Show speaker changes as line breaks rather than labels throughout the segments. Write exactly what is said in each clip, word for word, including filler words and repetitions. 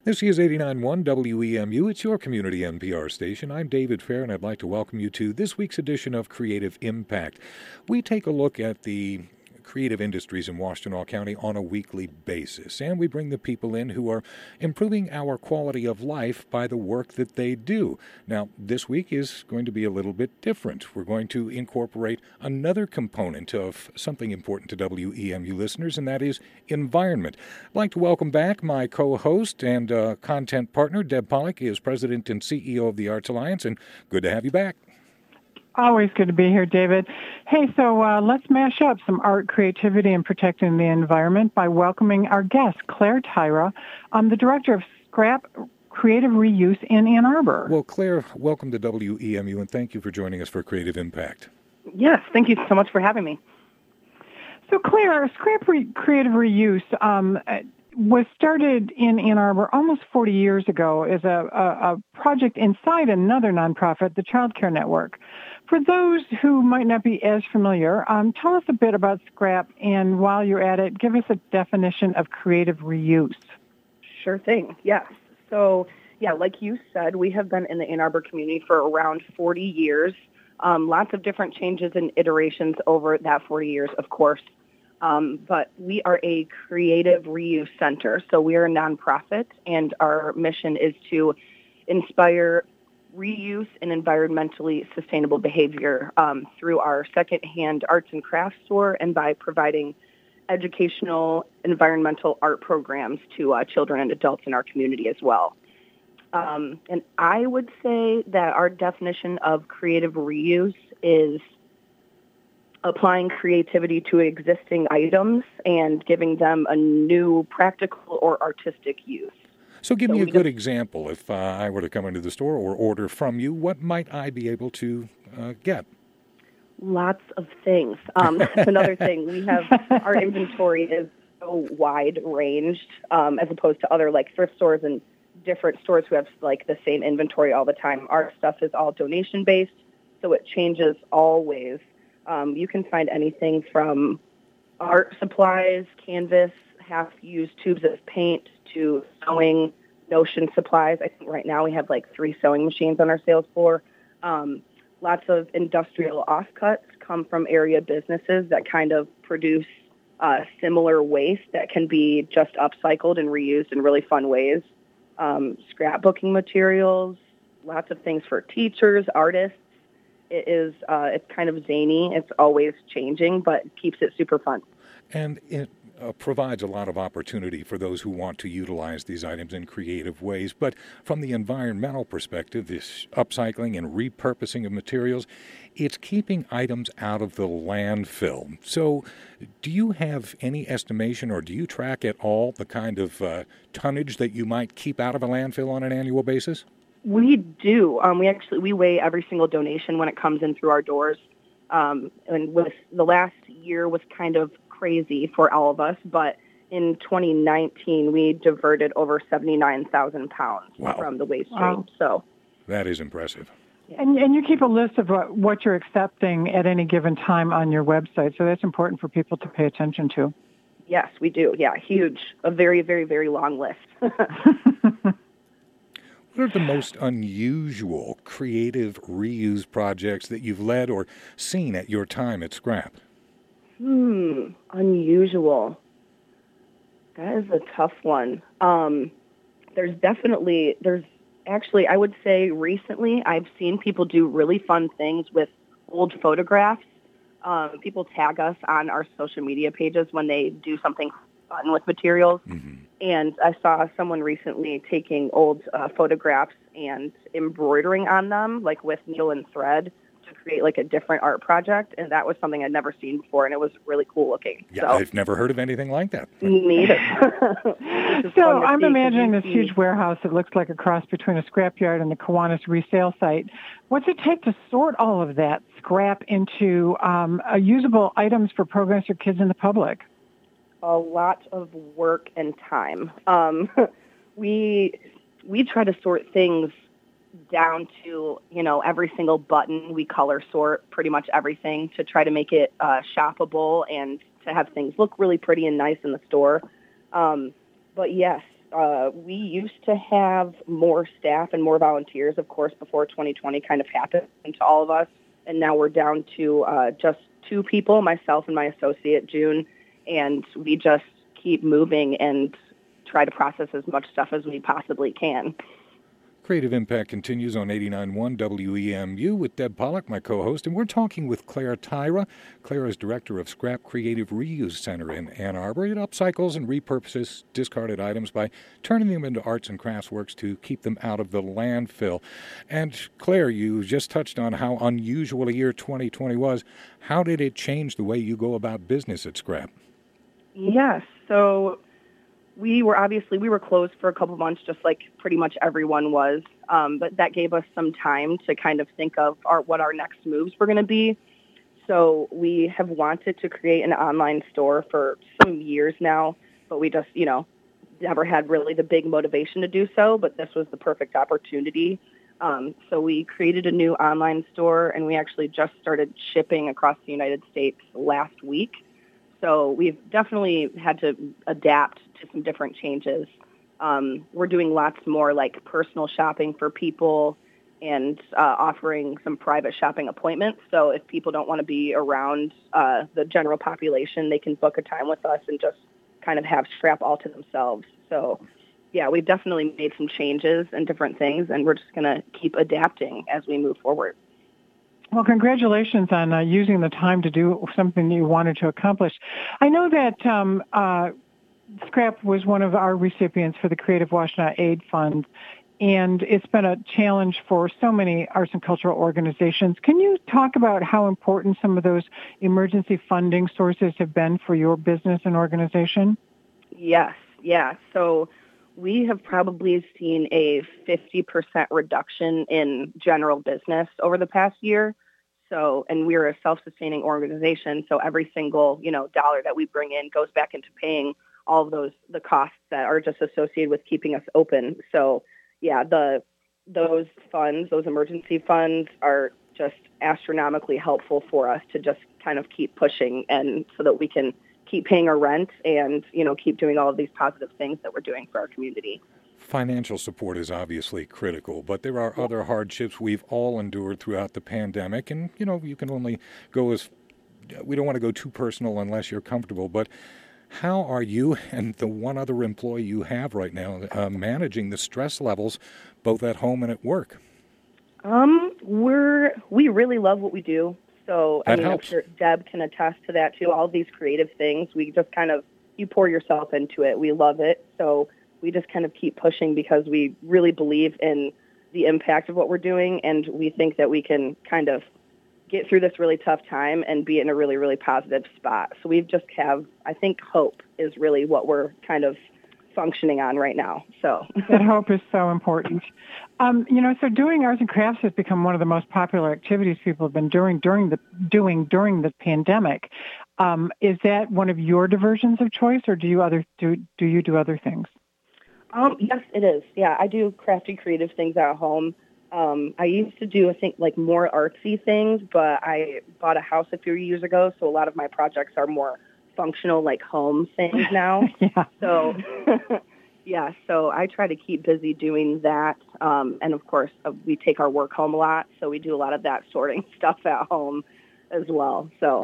This is eighty-nine point one W E M U. It's your community N P R station. I'm David Fair, and I'd like to welcome you to this week's edition of Creative Impact. We take a look at the creative industries in Washtenaw County on a weekly basis, and we bring the people in who are improving our quality of life by the work that they do. Now, this week is going to be a little bit different. We're going to incorporate another component of something important to W E M U listeners, and that is environment. I'd like to welcome back my co-host and uh, content partner, Deb Pollock, is President and C E O of the Arts Alliance, and good to have you back.
Always good to be here, David. Hey, so uh, let's mash up some art, creativity, and protecting the environment by welcoming our guest, Claire Tyra, um, the Director of Scrap Creative Reuse in Ann Arbor.
Well, Claire, welcome to W E M U, and thank you for joining us for Creative Impact.
Yes, thank you so much for having me.
So, Claire, Scrap Re- Creative Reuse um, was started in Ann Arbor almost forty years ago as a, a, a project inside another nonprofit, the Child Care Network. For those who might not be as familiar, um, tell us a bit about scrap, and while you're at it, give us a definition of creative reuse.
Sure thing, yes. So, yeah, like you said, we have been in the Ann Arbor community for around forty years. Um, lots of different changes and iterations over that forty years, of course. Um, but we are a creative reuse center. So we are a nonprofit, and our mission is to inspire reuse and environmentally sustainable behavior um, through our secondhand arts and crafts store and by providing educational environmental art programs to uh, children and adults in our community as well. Um, and I would say that our definition of creative reuse is applying creativity to existing items and giving them a new practical or artistic use.
So give
so
me a good
just,
example. If uh, I were to come into the store or order from you, what might I be able to uh, get?
Lots of things. Um, that's another thing. We have, our inventory is so wide ranged um, as opposed to other like thrift stores and different stores who have like the same inventory all the time. Our stuff is all donation based, so it changes always. Um, you can find anything from art supplies, canvas, half-used tubes of paint, to sewing, notion supplies. I think right now we have like three sewing machines on our sales floor. Um, lots of industrial offcuts come from area businesses that kind of produce uh, similar waste that can be just upcycled and reused in really fun ways. Um, scrapbooking materials, lots of things for teachers, artists. It is, uh, it's kind of zany. It's always changing, but keeps it super fun.
And it uh, provides a lot of opportunity for those who want to utilize these items in creative ways. But from the environmental perspective, this upcycling and repurposing of materials, it's keeping items out of the landfill. So do you have any estimation, or do you track at all the kind of uh, tonnage that you might keep out of a landfill on an annual basis?
We do. Um, we actually we weigh every single donation when it comes in through our doors. Um, and with the last year was kind of crazy for all of us, but in twenty nineteen we diverted over seventy-nine thousand pounds
wow.
from the waste stream.
Wow.
So
that is impressive.
And, and you keep a list of what, what you're accepting at any given time on your website, so that's important for people to pay attention to.
Yes, we do. Yeah, huge. A very, very, very long list.
What are the most unusual creative reuse projects that you've led or seen at your time at Scrap?
Hmm, unusual. That is a tough one. Um, there's definitely, there's actually, I would say recently I've seen people do really fun things with old photographs. Um, people tag us on our social media pages when they do something fun with materials. Mm-hmm. And I saw someone recently taking old uh, photographs and embroidering on them, like with needle and thread, to create like a different art project. And that was something I'd never seen before, and it was really cool looking.
Yeah,
so,
I've never heard of anything like that.
Me either.
So I'm imagining this huge warehouse that looks like a cross between a scrapyard and the Kiwanis resale site. What's it take to sort all of that scrap into um, uh, usable items for programs for kids and the public?
A lot of work and time. Um, we we try to sort things down to, you know, every single button. We color sort pretty much everything to try to make it uh, shoppable and to have things look really pretty and nice in the store. Um, but yes, Uh, we used to have more staff and more volunteers, of course, before twenty twenty kind of happened to all of us. And now we're down to uh, just two people, myself and my associate, June. And we just keep moving and try to process as much stuff as we possibly can.
Creative Impact continues on eighty-nine point one W E M U with Deb Pollock, my co-host, and we're talking with Claire Tyra. Claire is director of Scrap Creative Reuse Center in Ann Arbor. It upcycles and repurposes discarded items by turning them into arts and crafts works to keep them out of the landfill. And Claire, you just touched on how unusual a year twenty twenty was. How did it change the way you go about business at Scrap?
Yes, so we were obviously, we were closed for a couple months, just like pretty much everyone was. Um, but that gave us some time to kind of think of our, what our next moves were going to be. So we have wanted to create an online store for some years now, but we just, you know, never had really the big motivation to do so. But this was the perfect opportunity. Um, so we created a new online store, and we actually just started shipping across the United States last week. So we've definitely had to adapt to some different changes. Um, we're doing lots more like personal shopping for people and uh, offering some private shopping appointments. So if people don't want to be around uh, the general population, they can book a time with us and just kind of have Scrap all to themselves. So yeah, we've definitely made some changes and different things, and we're just going to keep adapting as we move forward.
Well, congratulations on uh, using the time to do something you wanted to accomplish. I know that um, uh, Scrap was one of our recipients for the Creative Washtenaw Aid Fund, and it's been a challenge for so many arts and cultural organizations. Can you talk about how important some of those emergency funding sources have been for your business and organization?
Yes, yeah. So we have probably seen a fifty percent reduction in general business over the past year. So, and we're a self-sustaining organization, so every single, you know, dollar that we bring in goes back into paying all of those, the costs that are just associated with keeping us open. So, yeah, the those funds, those emergency funds are just astronomically helpful for us to just kind of keep pushing, and so that we can keep paying our rent and, you know, keep doing all of these positive things that we're doing for our community.
Financial support is obviously critical, but there are other hardships we've all endured throughout the pandemic. And, you know, you can only go as, we don't want to go too personal unless you're comfortable, but how are you and the one other employee you have right now uh, managing the stress levels both at home and at work?
Um, we're, we really love what we do. So,
that
I mean,
helps.
I'm sure Deb can attest to that too. All these creative things, we just kind of, you pour yourself into it. We love it. So we just kind of keep pushing because we really believe in the impact of what we're doing, and we think that we can kind of get through this really tough time and be in a really, really positive spot. So we just have, I think, hope is really what we're kind of functioning on right now. So
that hope is so important. Um, you know, so doing arts and crafts has become one of the most popular activities people have been doing during the doing during the pandemic. Um, is that one of your diversions of choice, or do you other do do you do other things?
Um, yes, it is. Yeah, I do crafty, creative things at home. Um, I used to do, I think, like more artsy things, but I bought a house a few years ago, so a lot of my projects are more functional, like home things now.
Yeah.
So, yeah, so I try to keep busy doing that. Um, and, of course, uh, we take our work home a lot, so we do a lot of that sorting stuff at home as well. So,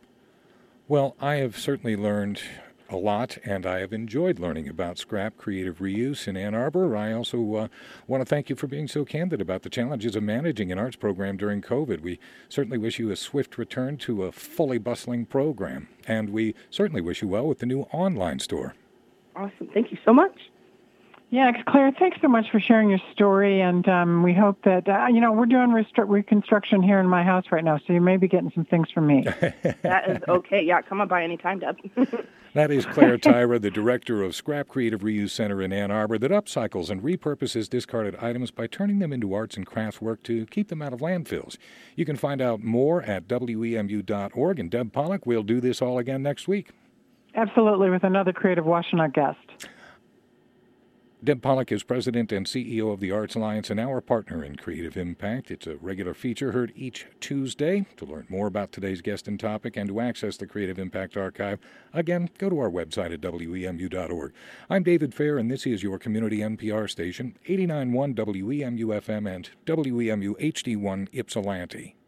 well, I have certainly learned a lot, and I have enjoyed learning about Scrap Creative Reuse in Ann Arbor. I also uh, want to thank you for being so candid about the challenges of managing an arts program during COVID. We certainly wish you a swift return to a fully bustling program, and we certainly wish you well with the new online store.
Awesome. Thank you so much.
Yeah, Claire, thanks so much for sharing your story, and um, we hope that, uh, you know, we're doing restru- reconstruction here in my house right now, so you may be getting some things from me.
That is okay. Yeah, come on by anytime, Deb.
That is Claire Tyra, the director of Scrap Creative Reuse Center in Ann Arbor, that upcycles and repurposes discarded items by turning them into arts and crafts work to keep them out of landfills. You can find out more at W E M U dot org, and Deb Pollock, we'll do this all again next week.
Absolutely, with another Creative Washtenaw guest.
Deb Pollock is president and C E O of the Arts Alliance and our partner in Creative Impact. It's a regular feature heard each Tuesday. To learn more about today's guest and topic and to access the Creative Impact Archive, again, go to our website at W E M U dot org. I'm David Fair, and this is your community N P R station, eighty-nine point one W E M U F M and W E M U H D one Ypsilanti.